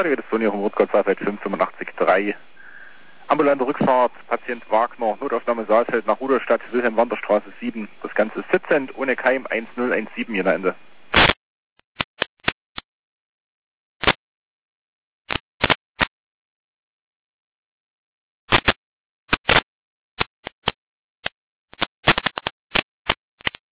Fahrzeug des Sonio vom Rotgott-Saalfeld 585-3. Ambulante Rückfahrt, Patient Wagner, Notaufnahme Saalfeld nach Rudolstadt, Wilhelm-Wander-Straße 7. Das Ganze ist sitzend, ohne Keim, 1017 hier am Ende.